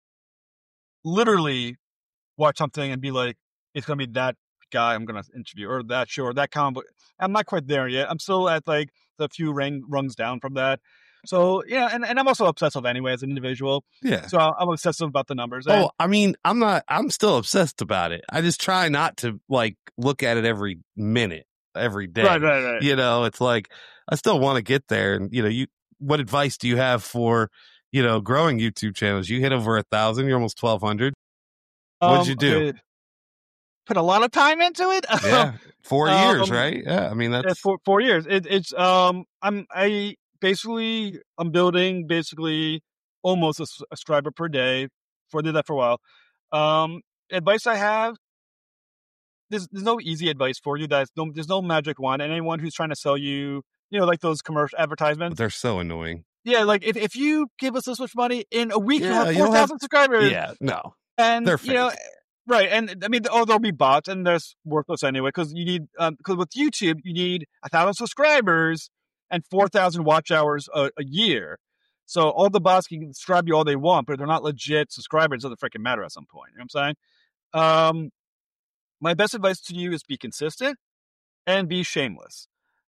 literally watch something and be like, it's gonna be that guy I'm gonna interview, or that show, or that comic book. I'm not quite there yet. I'm still at like the few rang, rungs down from that. So yeah, and, and I'm also obsessive anyway as an individual. Yeah. So I'm obsessive about the numbers. Oh, And, I mean, I'm not, I'm still obsessed about it. I just try not to like look at it every minute, every day. right, right, right. You know, it's like, I still want to get there. And, you know, you, what advice do you have for, you know, growing YouTube channels? You hit over a thousand, you're almost twelve hundred. What'd you do? Okay. Put a lot of time into it. Yeah. Four Um, years, right? Yeah. I mean, Yeah, that's, four four years. It, it's um, I'm I basically I'm building basically almost a, s- a subscriber per day. For I did that for a while. Um, advice I have: there's there's no easy advice for you. That's no there's no magic wand. And anyone who's trying to sell you, you know, like those commercial advertisements. they're so annoying. Yeah, like if, if you give us this much money in a week, you'll Yeah, have you'll four have- thousand subscribers. Yeah. No. And They're you know, fake. right? And I mean, oh, there'll be bots, and that's worthless anyway because you need because um, with YouTube you need a thousand subscribers and four thousand watch hours a, a year. So all the bots can subscribe you all they want, but if they're not legit subscribers, it doesn't freaking matter at some point. You know what I'm saying? Um, my best advice to you is be consistent and be shameless.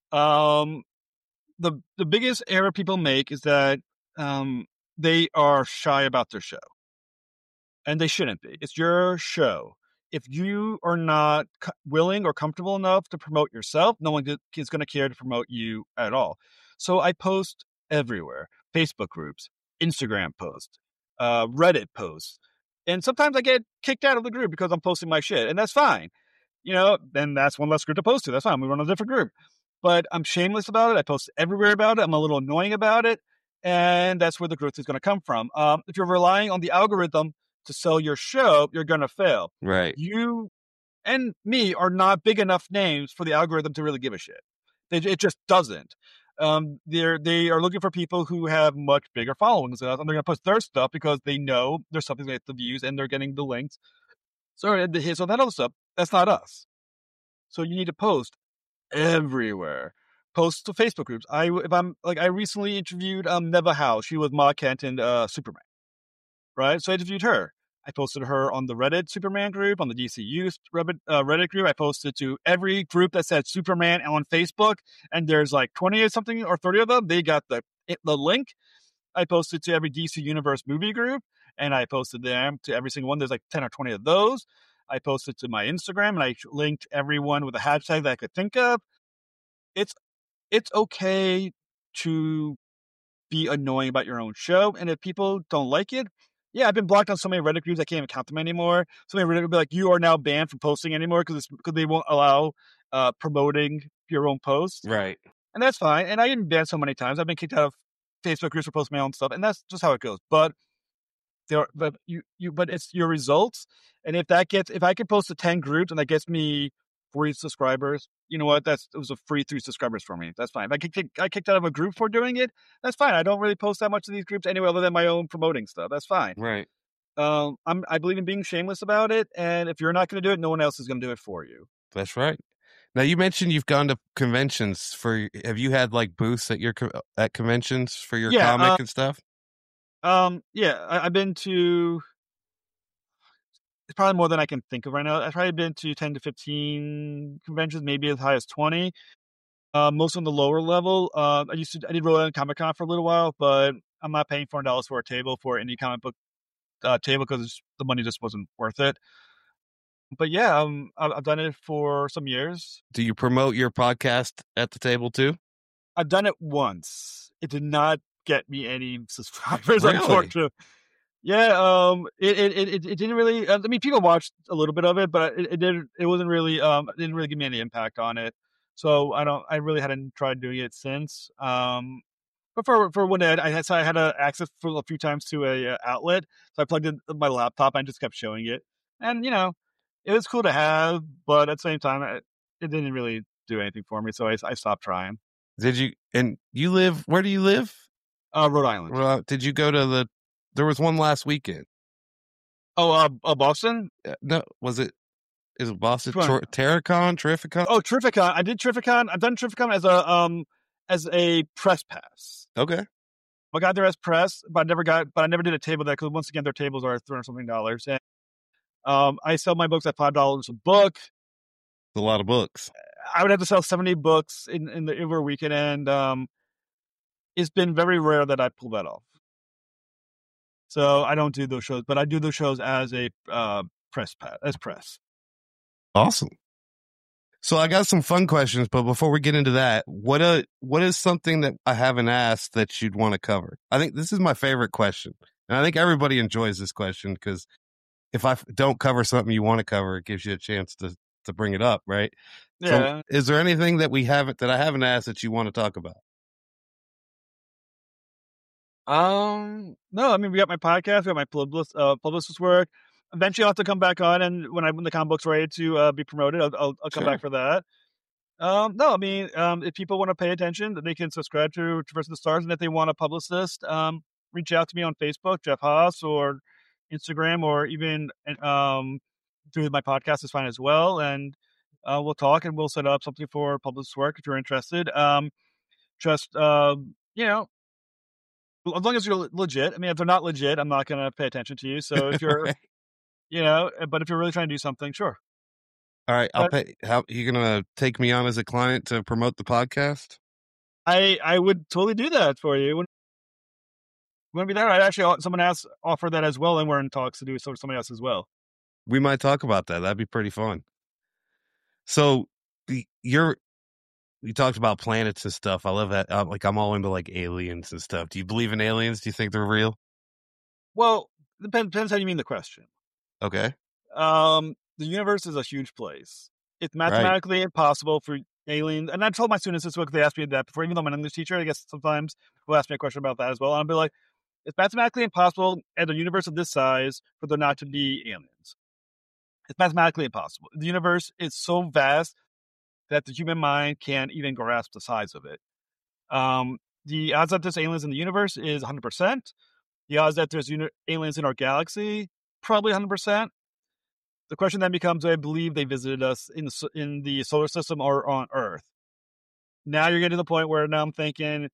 Um, the the biggest error people make is that um, they are shy about their show. And they shouldn't be. It's your show. If you are not co- willing or comfortable enough to promote yourself, no one is going to care to promote you at all. So I post everywhere: Facebook groups, Instagram posts, uh, Reddit posts. And sometimes I get kicked out of the group because I'm posting my shit, and that's fine. You know, then that's one less group to post to. That's fine. We run a different group. But I'm shameless about it. I post everywhere about it. I'm a little annoying about it. And that's where the growth is going to come from. Um, if you're relying on the algorithm to sell your show, you're going to fail. Right. You and me are not big enough names for the algorithm to really give a shit. It, it just doesn't. Um, they're they are looking for people who have much bigger followings than us, and they're going to post their stuff because they know there's something they have the views and they're getting the links. So the hits on that other stuff. That's not us. So you need to post everywhere. Post to Facebook groups. I if I'm like I recently interviewed um Neva Howe. She was Ma Kent in uh, Superman. Right? So I interviewed her. I posted her on the Reddit Superman group, on the D C U Reddit, uh, Reddit group. I posted to every group that said Superman on Facebook, and there's like twenty or something or thirty of them. They got the the link. I posted to every D C Universe movie group, and I posted them to every single one. There's like ten or twenty of those. I posted to my Instagram, and I linked everyone with a hashtag that I could think of. It's it's okay to be annoying about your own show, and if people don't like it, yeah, I've been blocked on so many Reddit groups I can't even count them anymore. So many Reddit will be like, "You are now banned from posting anymore because because they won't allow uh, promoting your own posts." Right. And that's fine. And I didn't ban so many times. I've been kicked out of Facebook groups for posting my own stuff, and that's just how it goes. But there, but you, you, but it's your results. And if that gets, if I can post to ten groups and that gets me forty subscribers, you know what? That's it was a free three subscribers for me. That's fine. If I get I kicked out of a group for doing it, that's fine. I don't really post that much to these groups anyway, other than my own promoting stuff. That's fine. Right. Um, I'm I believe in being shameless about it, and if you're not going to do it, no one else is going to do it for you. That's right. Now you mentioned you've gone to conventions for. Have you had like booths at your at conventions for your Yeah, comic uh, and stuff? Um, yeah, I, I've been to. It's probably more than I can think of right now. I've probably been to ten to fifteen conventions, maybe as high as twenty. Uh, most on the lower level. Uh, I used to, I did Rhode Island Comic Con for a little while, but I'm not paying four hundred dollars for a table for an indie comic book uh, table because the money just wasn't worth it. But yeah, um, I've, I've done it for some years. Do you promote your podcast at the table too? I've done it once. It did not get me any subscribers, Really? unfortunately. Yeah, um, it, it it it didn't really. I mean, people watched a little bit of it, but it, it didn't. It wasn't really. Um, it didn't really give me any impact on it. So I don't. I really hadn't tried doing it since. Um, but for for when I, I had, so I had a access for a few times to a uh, outlet, so I plugged in my laptop and I just kept showing it, and you know, it was cool to have, but at the same time, it, it didn't really do anything for me. So I I stopped trying. Did you? And you live? Where do you live? Uh, Rhode Island. Well, did you go to the? There was one last weekend. Oh, uh, uh Boston? Uh, no, was it? Is it Boston? Which one? Tor- Terracon? Terrificon? Oh, Terrificon. I did Terrificon. I've done Terrificon as a um as a press pass. Okay. I got there as press, but I never got. But I never did a table there because once again, their tables are three hundred something dollars, and um, I sell my books at five dollars a book. A lot of books. I would have to sell seventy books in in the over a weekend, and um, it's been very rare that I pull that off. So I don't do those shows, but I do those shows as a uh, press pass, as press. Awesome. So I got some fun questions, but before we get into that, what a what is something that I haven't asked that you'd want to cover? I think this is my favorite question, and I think everybody enjoys this question because if I don't cover something you want to cover, it gives you a chance to to bring it up, right? Yeah. So is there anything that we haven't that I haven't asked that you want to talk about? Um, no, I mean, we got my podcast, we got my publicist, uh, publicist work. Eventually I'll have to come back on, and when I, when the comic book's ready to, uh, be promoted, I'll, I'll, I'll come Sure. back for that. Um, no, I mean, um, if people want to pay attention, they can subscribe to Traverse the Stars. And if they want a publicist, um, reach out to me on Facebook, Jeff Haas, or Instagram, or even, um, through my podcast is fine as well. And, uh, we'll talk and we'll set up something for publicist work if you're interested. Um, just, um, you know, as long as you're legit. I mean, if they're not legit, I'm not going to pay attention to you. So if you're, Right. you know, but if you're really trying to do something, sure. All right, I'll But pay. How you gonna take me on as a client to promote the podcast? I I would totally do that for you. When when be there, I actually someone else offered that as well, and we're in talks to do so with somebody else as well. We might talk about that. That'd be pretty fun. So the- you're you talked about planets and stuff. I love that. Uh, like I'm all into like aliens and stuff. Do you believe in aliens? Do you think they're real? Well, depends depends how you mean the question. Okay. Um, the universe is a huge place. It's Right. mathematically impossible for aliens. And I told my students this week, they asked me that before, even though I'm an English teacher, I guess sometimes people ask me a question about that as well. And I'll be like, it's mathematically impossible at a universe of this size for there not to be aliens. It's mathematically impossible. The universe is so vast that the human mind can't even grasp the size of it. Um, the odds that there's aliens in the universe is one hundred percent. The odds that there's uni- aliens in our galaxy, probably one hundred percent. The question then becomes, do I believe they visited us in the, in the solar system or on Earth? Now you're getting to the point where now I'm thinking,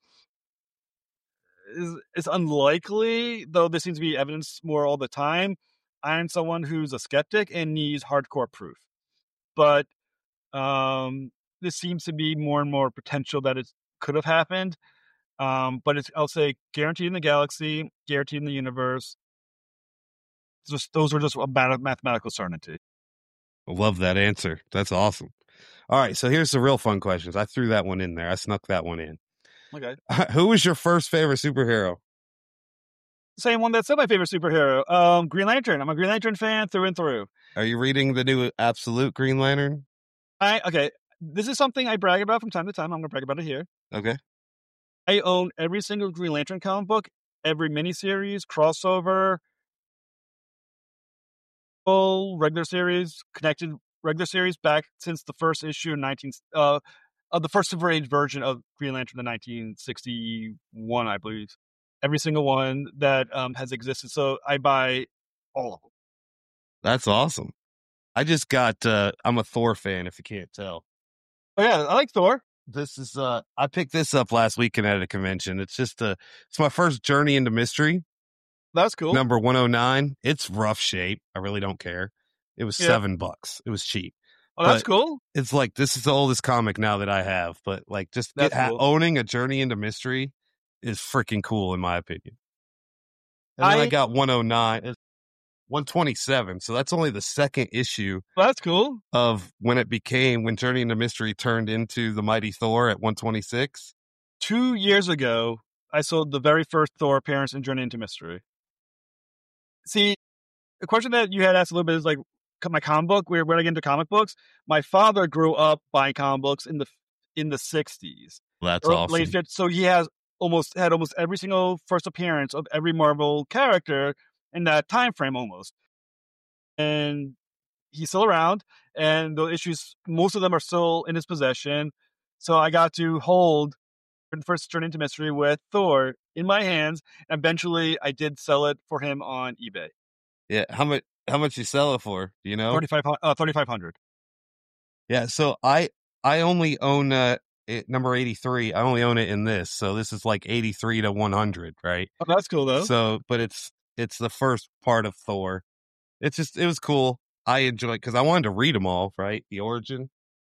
is it's unlikely, though there seems to be evidence more all the time. I'm someone who's a skeptic and needs hardcore proof. But um, this seems to be more and more potential that it could have happened. Um, but it's, I'll say, guaranteed in the galaxy, guaranteed in the universe. Just those are just a mathematical certainty. I love that answer. That's awesome. All right, so here's the real fun questions. I threw that one in there. I snuck that one in. Okay. Who was your first favorite superhero? Same one that said my favorite superhero, um, Green Lantern. I'm a Green Lantern fan through and through. Are you reading the new Absolute Green Lantern? I okay. This is something I brag about from time to time. I'm gonna brag about it here. Okay. I own every single Green Lantern comic book, every miniseries, crossover, full regular series, connected regular series back since the first issue in nineteen uh of the first Silver Age version of Green Lantern in nineteen sixty-one, I believe. Every single one that um, has existed. So I buy all of them. That's awesome. I just got. Uh, I'm a Thor fan. If you can't tell. Oh yeah, I like Thor. This is. Uh, I picked this up last weekend at a convention. It's just a. It's my first journey into mystery. That's cool. Number one oh nine. It's rough shape. I really don't care. It was Yeah. seven bucks. It was cheap. Oh, that's but cool. It's like this is the oldest comic now that I have. But like, just That's get, cool. owning a journey into mystery is freaking cool in my opinion. And then I, I- got one oh nine. one twenty-seven. So that's only the second issue. Well, that's cool. Of when it became, when Journey into Mystery turned into the Mighty Thor at one twenty-six. Two years ago, I sold the very first Thor appearance in Journey into Mystery. See, the question that you had asked a little bit is like my comic book. Where when I get into comic books, my father grew up buying comic books in the in the sixties. That's or awesome. Late fifties. So he has almost had almost every single first appearance of every Marvel character in that time frame almost. And he's still around, and the issues, most of them are still in his possession. So I got to hold the first Journey into Mystery with Thor in my hands. And eventually, I did sell it for him on eBay. Yeah, how much? How much you sell it for? Do you know? Thirty-five, uh, thirty-five hundred. Yeah, so I I only own uh, it, number eighty-three. I only own it in this, so this is like eighty-three to one hundred, right? Oh, that's cool though. So, but it's it's the first part of Thor. It's just it was cool. I enjoy it because I wanted to read them all, right? The origin.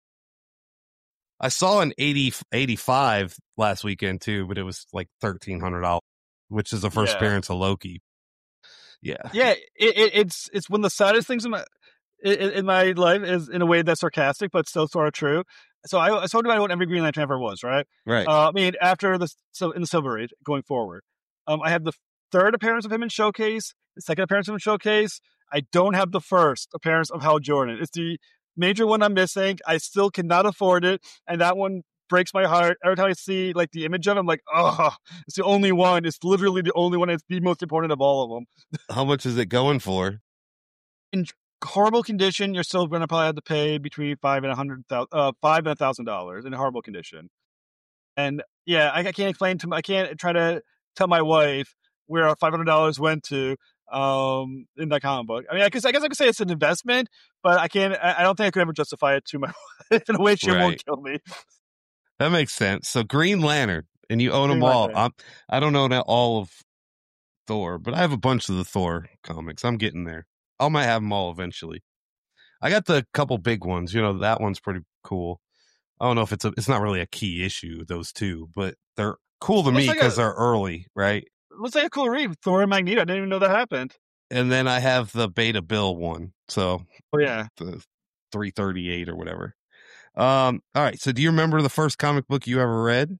I saw an eighty, eighty-five last weekend too, but it was like thirteen hundred dollars, which is the first Yeah. appearance of Loki. Yeah, Yeah, it, it, it's it's one of the saddest things in my in, in my life is in a way that's sarcastic, but still sort of true. So I, I told you about what every Green Lantern ever was, right? right. Uh, I mean, after the so in the Silver Age going forward, um, I have the third appearance of him in Showcase, the second appearance of him in Showcase. I don't have the first appearance of Hal Jordan. It's the major one I'm missing. I still cannot afford it, and that one breaks my heart every time I see like the image of him. I'm like, oh, it's the only one. It's literally the only one. It's the most important of all of them. How much is it going for? In horrible condition, you're still going to probably have to pay between five and a hundred thousand, uh, five and a thousand dollars in horrible condition. And yeah, I, I can't explain to, I can't try to tell my wife where our five hundred dollars went to um in that comic book. I mean, I guess I guess I could say it's an investment, but I can't. I, I don't think I could ever justify it to my wife in a way she Right. won't kill me. That makes sense. So Green Lantern, and you own Green them all. Lantern. I'm, I don't own all of Thor, but I have a bunch of the Thor comics. I'm getting there. I might have them all eventually. I got the couple big ones. You know, that one's pretty cool. I don't know if it's a, it's not really a key issue, those two, but they're cool to Looks me like because a- they're early, right? Looks like a cool read. Thor and Magneto. I didn't even know that happened. And then I have the Beta Bill one. So Oh yeah. the three thirty-eight or whatever. Um, all right. So do you remember the first comic book you ever read?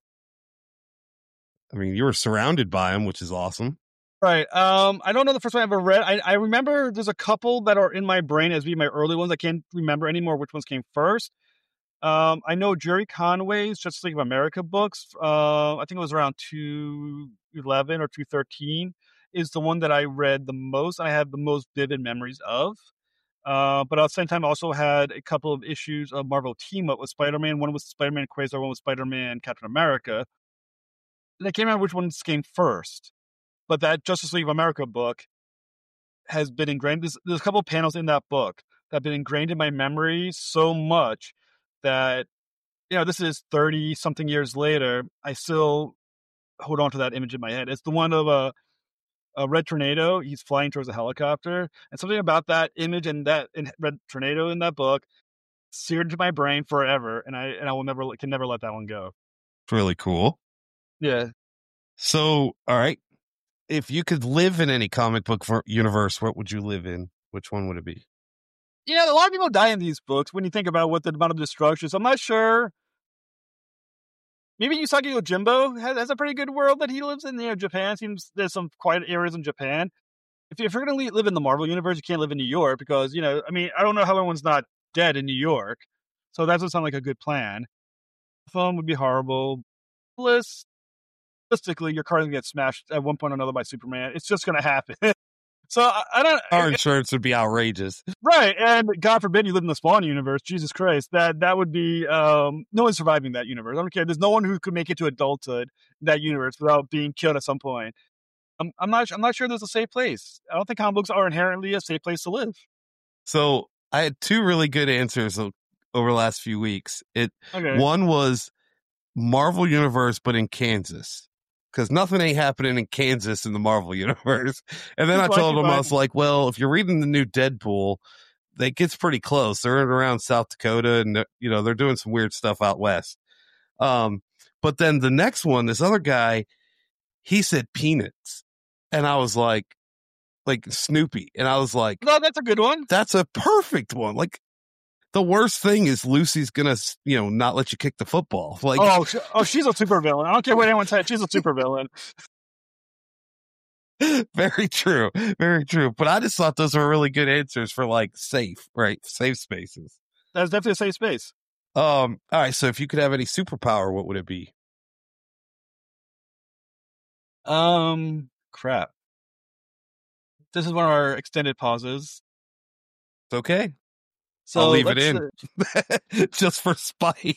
I mean, you were surrounded by them, which is awesome. Right. Um, I don't know the first one I ever read. I, I remember there's a couple that are in my brain as being my early ones. I can't remember anymore which ones came first. Um, I know Jerry Conway's Justice League of America books. Uh, I think it was around two eleven or two thirteen is the one that I read the most. I have the most vivid memories of. Uh, but at the same time, I also had a couple of issues of Marvel Team Up with Spider-Man. One was Spider-Man Quasar, one was Spider-Man Captain America. And I can't remember which ones came first. But that Justice League of America book has been ingrained. There's, there's a couple of panels in that book that have been ingrained in my memory so much that, you know, this is thirty something years later. I still hold on to that image in my head. It's the one of a, a Red Tornado. He's flying towards a helicopter. And something about that image and that in Red Tornado in that book seared into my brain forever. And I, and I will never, can never let that one go. It's really cool. Yeah. So, all right. If you could live in any comic book for universe, what would you live in? Which one would it be? You know, a lot of people die in these books when you think about what the amount of destruction is. I'm not sure. Maybe Usagi Yojimbo has, has a pretty good world that he lives in. You know, Japan seems there's some quiet areas in Japan. If, you, if you're going to live in the Marvel universe, you can't live in New York because, you know, I mean, I don't know how everyone's not dead in New York. So that doesn't sound like a good plan. The film would be horrible. Bliss, realistically, your car is going to get smashed at one point or another by Superman. It's just going to happen. So I, I don't. Our insurance would be outrageous, right? And God forbid you live in the Spawn universe. Jesus Christ, that that would be um, no one's surviving that universe. I don't care. There's no one who could make it to adulthood in that universe without being killed at some point. I'm, I'm not. I'm not sure there's a safe place. I don't think comic books are inherently a safe place to live. So I had two really good answers over the last few weeks. It Okay. One was Marvel Universe, but in Kansas. Because nothing ain't happening in Kansas in the Marvel Universe. And then I told him, I was like, well, if you're reading the new Deadpool, it gets pretty close. They're around South Dakota and, you know, they're doing some weird stuff out west. Um, but then the next one, this other guy, he said Peanuts. And I was like, like Snoopy. And I was like, no, that's a good one. That's a perfect one. Like, the worst thing is Lucy's gonna, you know, not let you kick the football. Like, oh, oh, she's a supervillain. I don't care what anyone says. She's a supervillain. Very true. Very true. But I just thought those were really good answers for like safe, right? Safe spaces. That's definitely a safe space. Um. All right. So if you could have any superpower, what would it be? Um. Crap. This is one of our extended pauses. It's okay. So I'll leave it let's, in uh, just for spite.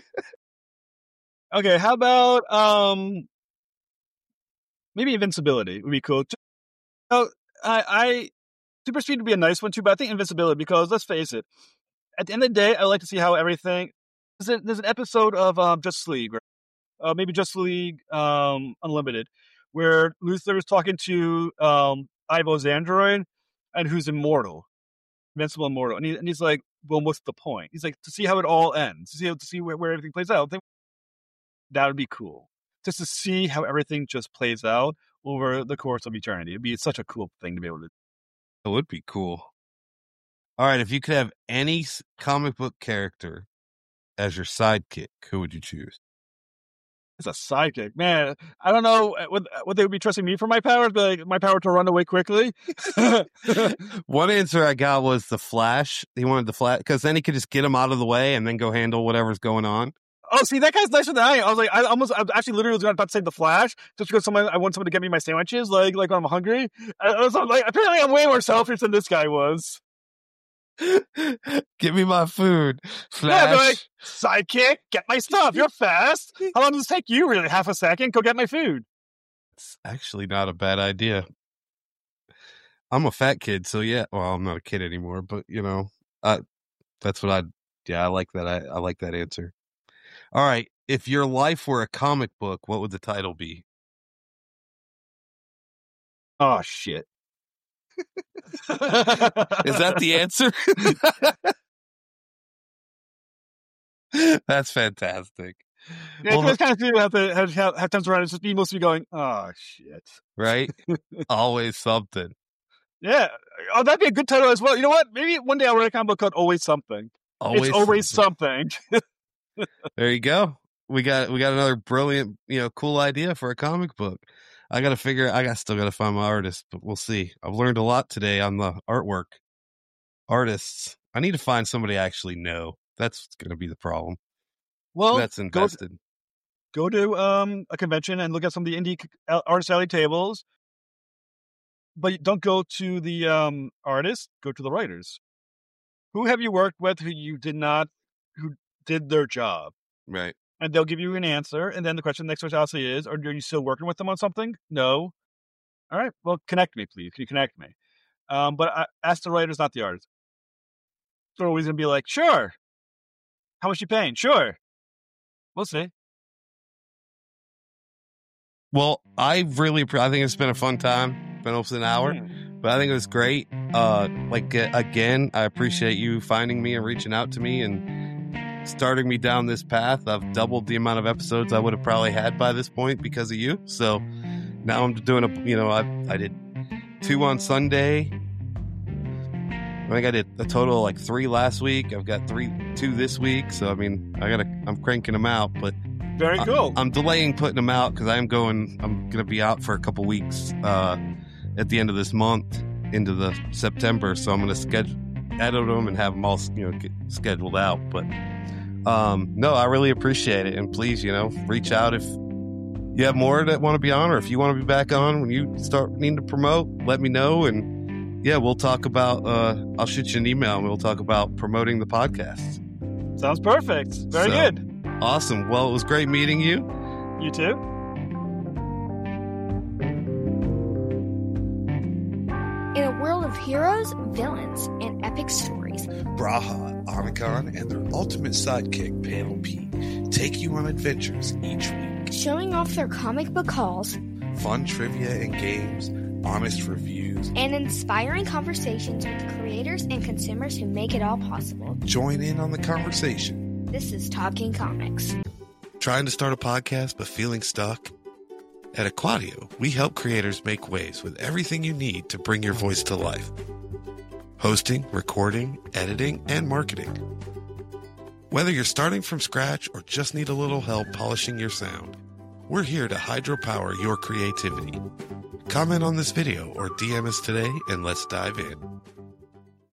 Okay. How about um. Maybe invincibility would be cool. So I, I super speed would be a nice one too, but I think invincibility because let's face it, at the end of the day, I like to see how everything. There's, a, there's an episode of um, Justice League, uh, maybe Justice League um, Unlimited, where Luthor is talking to um, Ivo's android, and who's immortal, invincible, immortal, and, he, and he's like, "Well, what's the point?" He's like, "To see how it all ends, to see how, to see where, where everything plays out." I think that would be cool. Just to see how everything just plays out over the course of eternity. It'd be such a cool thing to be able to do. It would be cool. All right, if you could have any comic book character as your sidekick, who would you choose? As a sidekick, man, I don't know what, what they would be trusting me for my power, like my power to run away quickly. One answer I got was the Flash. He wanted the Flash because then he could just get him out of the way and then go handle whatever's going on. Oh, see, that guy's nicer than I am. I was like, I almost, I actually literally was about to say the Flash, just because someone, I want someone to get me my sandwiches, like, like when I'm hungry. I, I was like, apparently I'm way more selfish than this guy was. Give me my food, Flash. Yeah, like, sidekick, get my stuff. You're fast. How long does it take you? Really, half a second. Go get my food. It's actually not a bad idea. I'm a fat kid, so yeah. Well, I'm not a kid anymore, but you know, I, that's what I. Yeah, I like that. I, I like that answer. All right. If your life were a comic book, what would the title be? Oh, shit. Is that the answer? That's fantastic. Yeah, well, it's kind of people have to have, have, have times around. It's just me mostly going, oh, shit. Right? Always something. Yeah. Oh, that'd be a good title as well. You know what? Maybe one day I'll write a comic book called Always Something. Always it's always something. something. There you go. We got we got another brilliant, you know, cool idea for a comic book. I got to figure. I got still got to find my artist, but we'll see. I've learned a lot today on the artwork. Artists. I need to find somebody I actually know. That's going to be the problem. Well, that's invested. Go to, go to um, a convention and look at some of the indie artist alley tables, but don't go to the um, artists. Go to the writers. Who have you worked with who you did not, who did their job? Right. And they'll give you an answer. And then the question, the next question obviously is, are you still working with them on something? No. All right. Well, connect me, please. Can you connect me? Um, but I, ask the writers, not the artists. They're always going to be like, sure. How much you paying? Sure. We'll see. Well, I really, I think it's been a fun time. Been almost an hour, mm. but I think it was great. Uh, like, uh, again, I appreciate you finding me and reaching out to me and starting me down this path. I've doubled the amount of episodes I would have probably had by this point because of you. So now I'm doing a, you know, I, I did two on Sunday. I think I did a total of like three last week. I've got three, two this week. So, I mean, I gotta, I'm cranking them out, but very cool. I, I'm delaying putting them out because I'm going, I'm going to be out for a couple weeks, uh, at the end of this month into the September. So I'm going to schedule, edit them and have them all, you know, get scheduled out. But, um, no, I really appreciate it. And please, you know, reach out if you have more that want to be on, or if you want to be back on when you start needing to promote, let me know. And yeah, we'll talk about, uh, I'll shoot you an email and we'll talk about promoting the podcast. Sounds perfect. Very so, good. Awesome. Well, it was great meeting you. You too. In a world of heroes, villains, and epic stories, Braha, Omicron, and their ultimate sidekick, Panel P, take you on adventures each week. Showing off their comic book hauls, fun trivia and games, honest reviews, and inspiring conversations with creators and consumers who make it all possible. Join in on the conversation. This is Talking Comics. Trying to start a podcast but feeling stuck? At Aquadio, we help creators make waves with everything you need to bring your voice to life. Hosting, recording, editing, and marketing. Whether you're starting from scratch or just need a little help polishing your sound, we're here to hydropower your creativity. Comment on this video or D M us today and let's dive in.